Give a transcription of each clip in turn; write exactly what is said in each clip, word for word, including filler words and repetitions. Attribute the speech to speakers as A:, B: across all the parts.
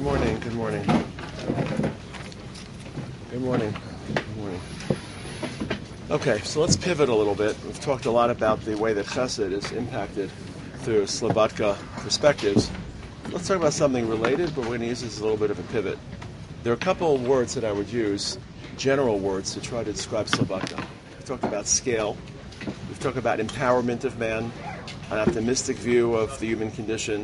A: Good morning, good morning. Good morning. Good morning. Okay, so let's pivot a little bit. We've talked a lot about the way that chesed is impacted through Slobodka perspectives. Let's talk about something related, but we're going to use this as a little bit of a pivot. There are a couple of words that I would use, general words, to try to describe Slobodka. We've talked about scale. We've talked about empowerment of man, an optimistic view of the human condition,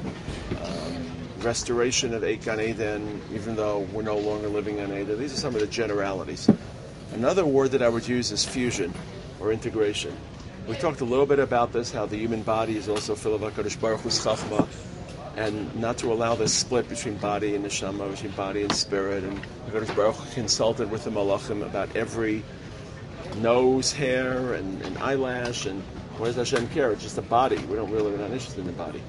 A: um, restoration of Eit Gan Eden, even though we're no longer living in Eden. These are some of the generalities. Another word that I would use is fusion or integration. We talked a little bit about this, how the human body is also full of HaKadosh Baruch Hu's chachma, and not to allow this split between body and neshama, between body and spirit. And HaKadosh Baruch Hu consulted with the malachim about every nose hair and, and eyelash, and what does Hashem care? It's just the body. We don't really, we're not interested in the body.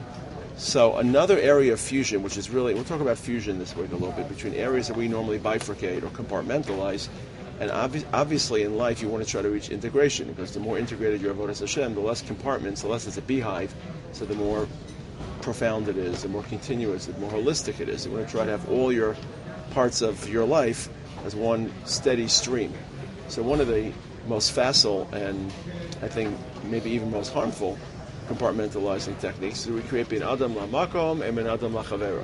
A: So another area of fusion, which is really, we'll talk about fusion this week a little bit, between areas that we normally bifurcate or compartmentalize. And obvi- obviously in life you want to try to reach integration, because the more integrated your avodas Hashem, the less compartments, the less it's a beehive, so the more profound it is, the more continuous, the more holistic it is. You want to try to have all your parts of your life as one steady stream. So one of the most facile and I think maybe even most harmful compartmentalizing techniques is we create bin adam la makom and bin adam la chavera.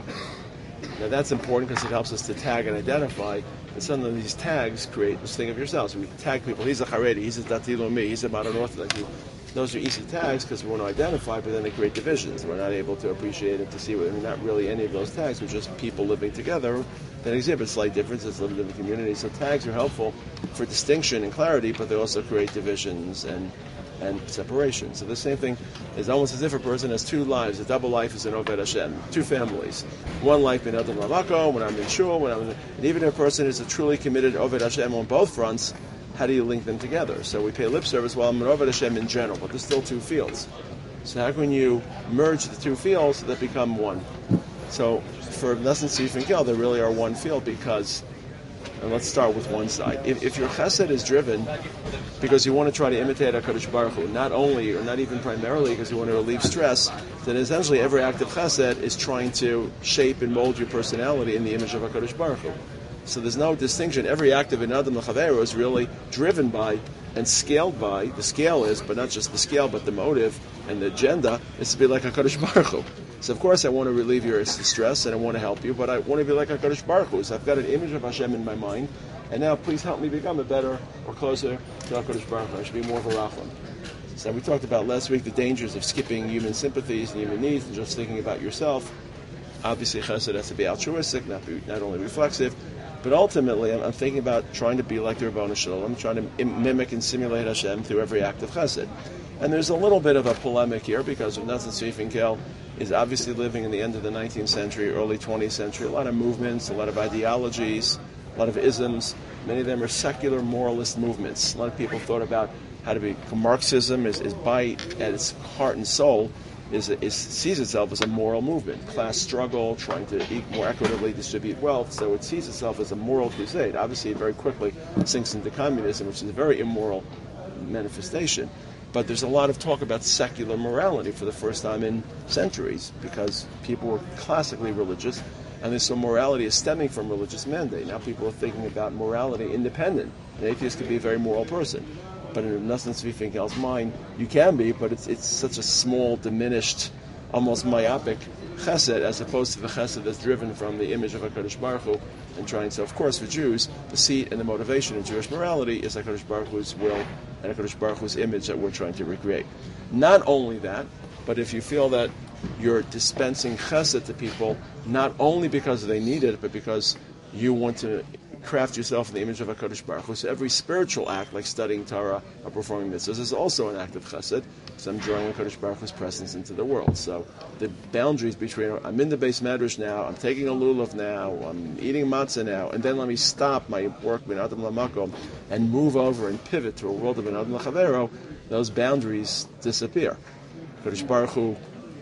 A: Now that's important because it helps us to tag and identify, and some of these tags create this thing of yourself. So we tag people, he's a Haredi, he's a Dati Lomi, he's a modern Orthodox. Those are easy tags because we want to identify, but then they create divisions. We're not able to appreciate it, to see what, I mean, not really any of those tags, we're just people living together that exhibit slight differences, live in different communities. So tags are helpful for distinction and clarity, but they also create divisions and and separation. So the same thing is almost as if a person has two lives. A double life is an Oved Hashem, two families. One life in Adam Lavako, when I'm in Shul, when I'm in, and even if a person is a truly committed Oved Hashem on both fronts, how do you link them together? So we pay lip service while I'm an Oved Hashem in general, but there's still two fields. So how can you merge the two fields that become one? So for Nesson Sif and Gil, there really are one field because, and let's start with one side. If, if your chesed is driven because you want to try to imitate HaKadosh Baruch Hu, not only or not even primarily because you want to relieve stress, then essentially every act of chesed is trying to shape and mold your personality in the image of HaKadosh Baruch Hu. So there's no distinction. Every act of Adam L'Chavero is really driven by and scaled by, the scale is, but not just the scale, but the motive and the agenda is to be like HaKadosh Baruch Hu. So of course I want to relieve your stress and I want to help you, but I want to be like HaKadosh Baruch Hu. So I've got an image of Hashem in my mind, and now please help me become a better or closer to HaKadosh Baruch Hu. I should be more of a Rachman. So we talked about last week the dangers of skipping human sympathies and human needs and just thinking about yourself. Obviously chesed has to be altruistic, not, be, not only reflexive, but ultimately I'm, I'm thinking about trying to be like the Rebbeinu Shalom. I'm trying to im- mimic and simulate Hashem through every act of chesed. And there's a little bit of a polemic here because of Nesson Sif and Gil is obviously living in the end of the nineteenth century, early twentieth century. A lot of movements, a lot of ideologies, a lot of isms. Many of them are secular moralist movements. A lot of people thought about how to be. Marxism is, is by at its heart and soul is, is sees itself as a moral movement. Class struggle, trying to eat more equitably distribute wealth. So it sees itself as a moral crusade. Obviously, it very quickly sinks into communism, which is a very immoral manifestation. But there's a lot of talk about secular morality for the first time in centuries because people were classically religious, and there's some morality is stemming from religious mandate. Now people are thinking about morality independent. An atheist could be a very moral person, but in Nesson Sif and Gil's mind, you can be, but it's it's such a small, diminished, almost myopic chesed as opposed to the chesed that's driven from the image of HaKadosh Baruch Hu and trying. So of course for Jews, the seat and the motivation of Jewish morality is HaKadosh Baruch Hu's will and HaKadosh Baruch Hu's image that we're trying to recreate. Not only that, but if you feel that you're dispensing chesed to people, not only because they need it, but because you want to craft yourself in the image of HaKadosh Baruch Hu. So every spiritual act, like studying Torah or performing mitzvahs, is also an act of chesed. So I'm drawing HaKadosh Baruch Hu's presence into the world. So the boundaries between, I'm in the base medrash now, I'm taking a lulav now, I'm eating matzah now, and then let me stop my work ben adam lamakom and move over and pivot to a world of ben adam lachavero, those boundaries disappear. HaKadosh Baruch Hu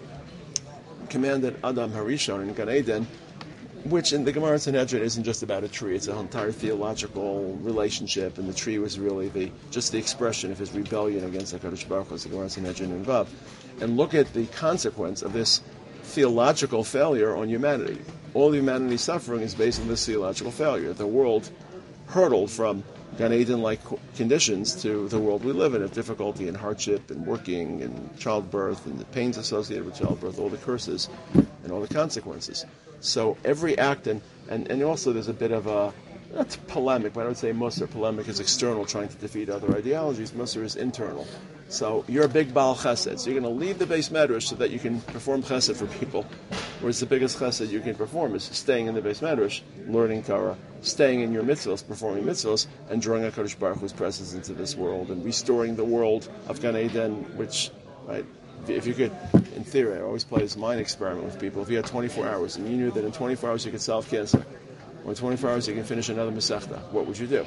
A: commanded Adam Harishon in Gan Eden, which in the Gemara Sanhedrin isn't just about a tree, it's an entire theological relationship, and the tree was really the just the expression of his rebellion against HaKadosh Baruch Hu, the Gemara Sanhedrin and Vav. And look at the consequence of this theological failure on humanity. all humanity's suffering is based on this theological failure. The world hurtled from Gan Eden-like conditions to the world we live in, of difficulty and hardship and working and childbirth and the pains associated with childbirth, all the curses and all the consequences. So every act, and, and, and also there's a bit of a, not polemic, but I would say Musar. Polemic is external, trying to defeat other ideologies. Musar is internal. So you're a big Baal Chesed. So you're going to leave the Beis Medrash so that you can perform Chesed for people. Whereas the biggest Chesed you can perform is staying in the Beis Medrash, learning Torah, staying in your mitzvahs, performing mitzvahs, and drawing HaKadosh Baruch Hu's presence into this world, and restoring the world of Gan Eden, which, right, if you could, in theory, I always play this mind experiment with people. If you had twenty-four hours and you knew that in twenty-four hours you could solve cancer, or in twenty-four hours you can finish another Masechta, what would you do?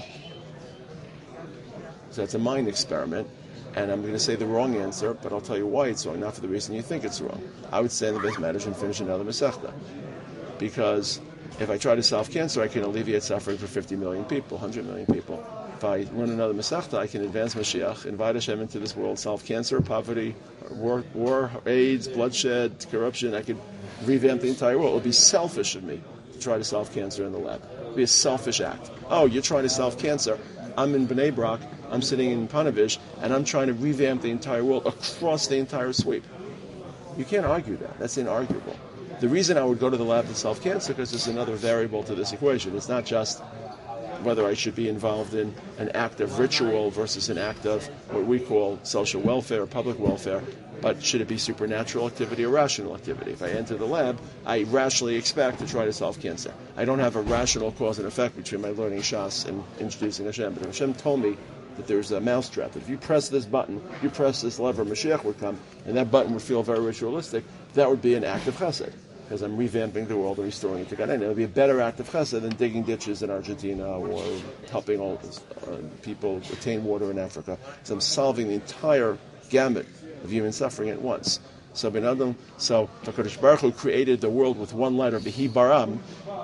A: So that's a mind experiment, and I'm going to say the wrong answer, but I'll tell you why it's wrong, not for the reason you think it's wrong. I would stay in the Beis Medrash and finish another Masechta, because if I try to solve cancer, I can alleviate suffering for fifty million people, one hundred million people. If I learn another Masechta, I can advance Mashiach, invite Hashem into this world, solve cancer, poverty, war, war, AIDS, bloodshed, corruption. I could revamp the entire world. It would be selfish of me to try to solve cancer in the lab. It would be a selfish act. Oh, you're trying to solve cancer. I'm in Bnei Brak, I'm sitting in Panovich, and I'm trying to revamp the entire world across the entire sweep. You can't argue that. That's inarguable. The reason I would go to the lab to solve cancer, because there's another variable to this equation. It's not just whether I should be involved in an act of ritual versus an act of what we call social welfare or public welfare, but should it be supernatural activity or rational activity? If I enter the lab, I rationally expect to try to solve cancer. I don't have a rational cause and effect between my learning Shas and introducing Hashem. But if Hashem told me that there's a mousetrap, that if you press this button, you press this lever, Mashiach would come, and that button would feel very ritualistic, that would be an act of chesed, because I'm revamping the world and restoring it to Gan Eden. It would be a better act of chesed than digging ditches in Argentina or helping all uh, people attain water in Africa. So I'm solving the entire gamut of human suffering at once. So Ben Adam, so HaKadosh Baruch Hu created the world with one letter, B'hi Baram.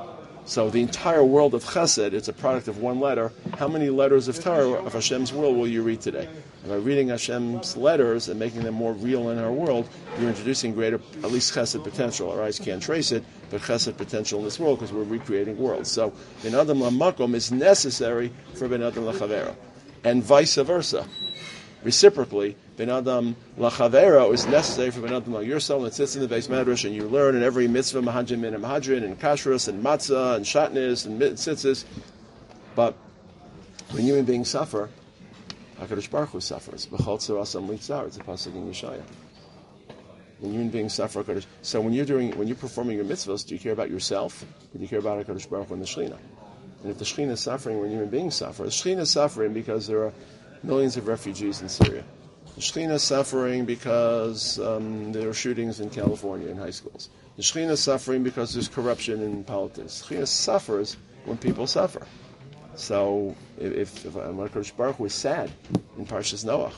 A: So the entire world of Chesed, it's a product of one letter. How many letters of Torah of Hashem's will will you read today? And by reading Hashem's letters and making them more real in our world, you're introducing greater, at least Chesed potential. Our eyes can't trace it, but Chesed potential in this world, because we're recreating worlds. So Ben Adam LaMakom is necessary for Ben Adam LaChavera, and vice versa. Reciprocally, Ben Adam Lachavero is necessary for Ben Adam like yourself, that sits in the Beis Medrash and you learn in every mitzvah, Mahadrin Min and Mahadrin, and Kashrus, and Matzah, and Shatnez, and Tzitzis. But when human beings suffer, HaKadosh Baruch Hu suffers. B'chol tzarasam litzar, it's a pasuk in Yeshaya. When human beings suffer, HaKadosh. So when you're doing, when you're performing your mitzvahs, do you care about yourself, or do you care about HaKadosh Baruch Hu and the Shekhinah? And if the Shekhinah is suffering when human beings suffer, the Shekhinah is suffering because there are millions of refugees in Syria. The Shekhinah is suffering because um, there are shootings in California in high schools. The Shekhinah is suffering because there's corruption in politics. The Shekhinah suffers when people suffer. So if, if HaKadosh Baruch Hu is sad in Parshas Noach,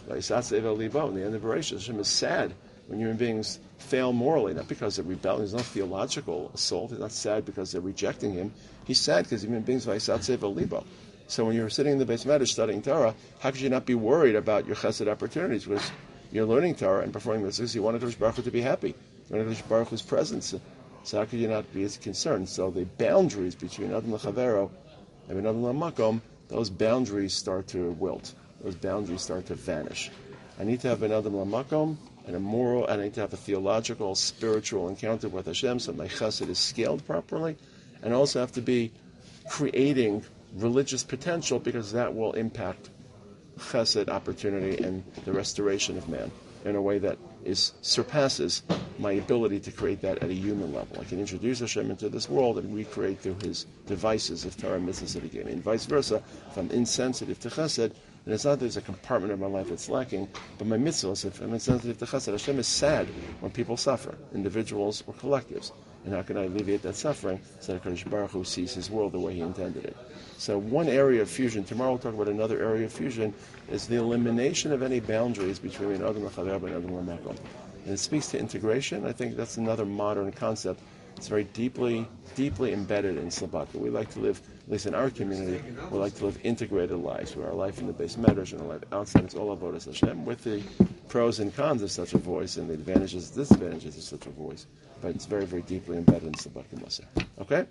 A: in the end of Bereshit, Hashem is sad when human beings fail morally, not because they're rebelling. There's no theological assault. He's not sad because they're rejecting him. He's sad because human beings libo. So when you're sitting in the Beis Medrash studying Torah, how could you not be worried about your chesed opportunities? Because you're learning Torah and performing mitzvahs. You want HaKadosh Baruch Hu to be happy. You want HaKadosh Baruch Hu's presence. So how could you not be as concerned? So the boundaries between Adam L'Chavero and Adam L'Makom, those boundaries start to wilt. Those boundaries start to vanish. I need to have an Adam L'Makom and a moral, and I need to have a theological, spiritual encounter with Hashem so my chesed is scaled properly. And I also have to be creating religious potential, because that will impact chesed opportunity and the restoration of man in a way that is surpasses my ability to create that at a human level. I can introduce Hashem into this world and recreate through his devices of Torah and mitzvahs that he gave me. And vice versa, if I'm insensitive to chesed, then it's not that there's a compartment of my life that's lacking, but my mitzvahs, if I'm insensitive to chesed, Hashem is sad when people suffer, individuals or collectives. And how can I alleviate that suffering so that HaKadosh Baruch Hu sees his world the way he intended it? So one area of fusion, tomorrow we'll talk about another area of fusion, is the elimination of any boundaries between Adam L'Chaver and Adam L'Makom. And it speaks to integration. I think that's another modern concept. It's very deeply, deeply embedded in Slobodka. We like to live, at least in our community, we like to live integrated lives, where our life in the base medrash and our life outside is all avodas Hashem, with the pros and cons of such a voice and the advantages and disadvantages of such a voice. But it's very, very deeply embedded in Slobodka Musar. Okay?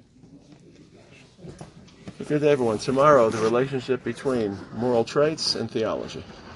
A: Good day, everyone. Tomorrow, the relationship between moral traits and theology.